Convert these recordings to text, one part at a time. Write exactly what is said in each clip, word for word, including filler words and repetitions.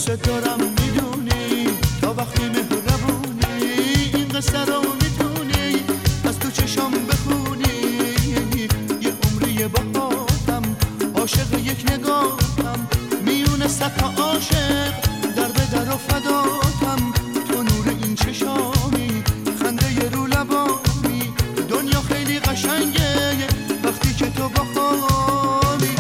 دوست دارم میدونی تا وقتی مهربونی این قصه رو میتونی از تو چشام بخونی یه عمری باهاتم عاشق یک نگاهتم میونه صد تا عاشق در به در و فداتم تو نور این چشامی خنده رو لبامی دنیا خیلی قشنگه وقتی که تو با خامی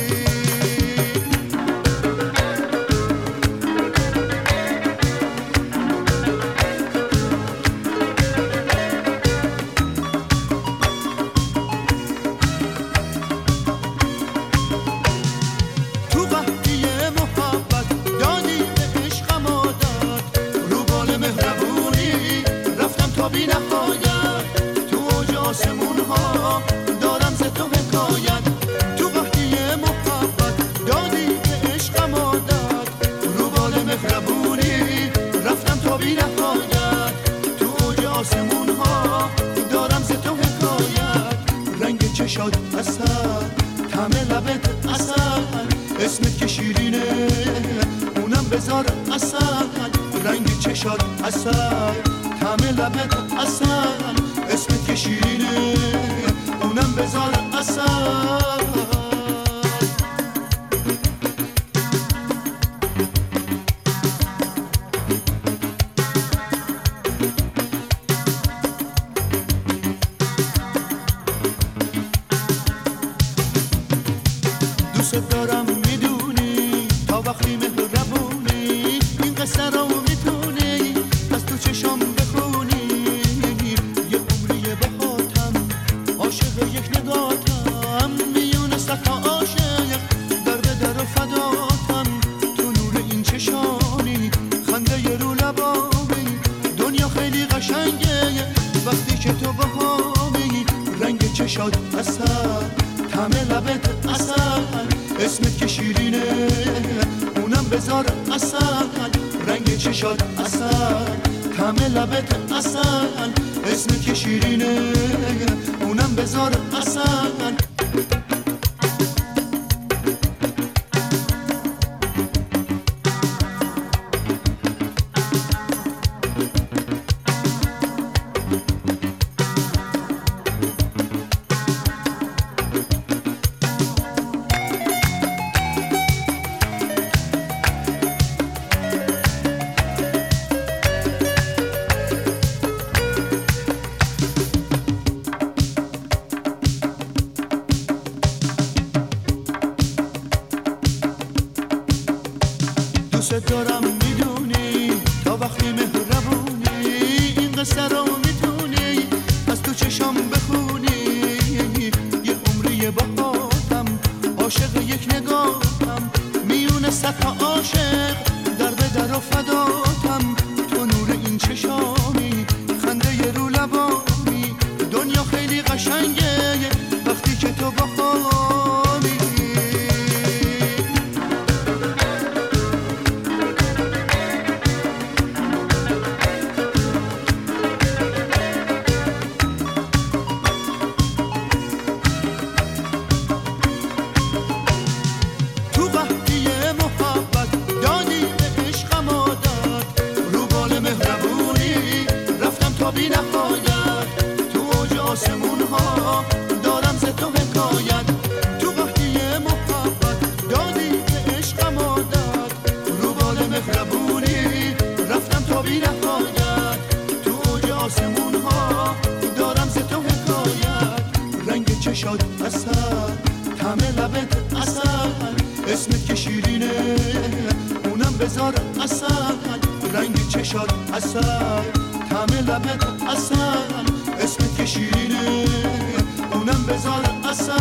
تو وقتی محبت دادی به عشقم عادت رو بال مهربونی رفتم تا بی نهایت تو اوج آسمون ها دارم ز تو حکایت تو وقتی محبت دادی به عشقم عادت رو بال مهربونی رفتم تا بی نهایت تو اوج آسمون ها دارم ز تو حکایت رنگ چشات اصل طعم لبت اصل اسمت که شیرینه اونم بذار اصل رنگ چشات اصل طعم لبت اصل اسمت که شیرینه اونم بذار اصل دوست دارم میدونی تا وقتی مهربونی این قصه رو میتونی از تو چشام بخونی یه عمری بهاتم عاشق یک نگاهتم میونه صد تا عاشق در به در و فداتم تو نور این چشانی خنده رو لبامی دنیا خیلی قشنگه وقتی که تو باهامی رنگ چشات اصل طعم لبت اصل اسمت که شیرینه اونم بذار اصل رنگ چشات اصل طعم لبت اصل اسمت که شیرینه اونم بذار اصل دوست دارم میدونی تا وقتی مهربونی این قصه رو میتونی از تو چشام بخونی یه عمری باهاتم عاشق یک نگاهتم میونه صد تا عاشق در به در و فداتم تو نور این چشامی خنده رو لبامی دنیا خیلی قشنگه وقتی که تو باهامی بی نهایت تو اوج آسمون ها دارم ز تو حکایت تو وقتی محبت دادی به عشقم عادت رو بال مهربونی رفتم تا بی نهایت تو اوج آسمون ها دارم ز تو حکایت رنگ چشات اصل طعم لبت اصل اسمت که شیرینه اونم بذار اصل رنگ چشات اصل طعم لبت اصل اسمت که شیرینه اونم بذار اصل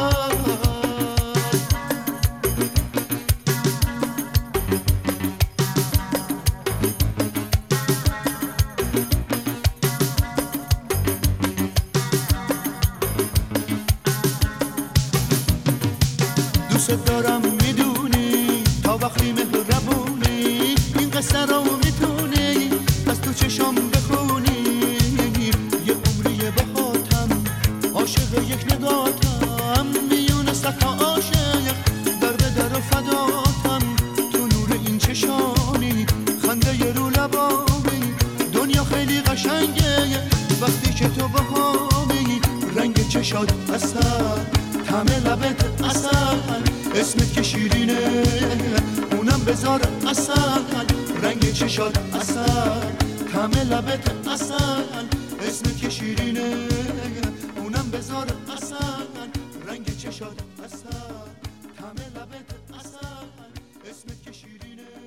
دوست دارم میدونی تا وقتی مهربونی این قصه رو میتونی از تو چشام بخونی یه عمری باهاتم عاشق یک نگاهتم میونه صد تا عاشق در به در و فداتم تو نور این چشام عشق تو بهانه، رنگ چشات اصل، طعم لبت اصل، اسمت که شیرینه اونم بذار اصل، رنگ چشات اصل، طعم لبت اصل، اسمت که شیرینه اونم بذار اصل، رنگ چشات اصل، طعم لبت اصل، اسمت که شیرینه.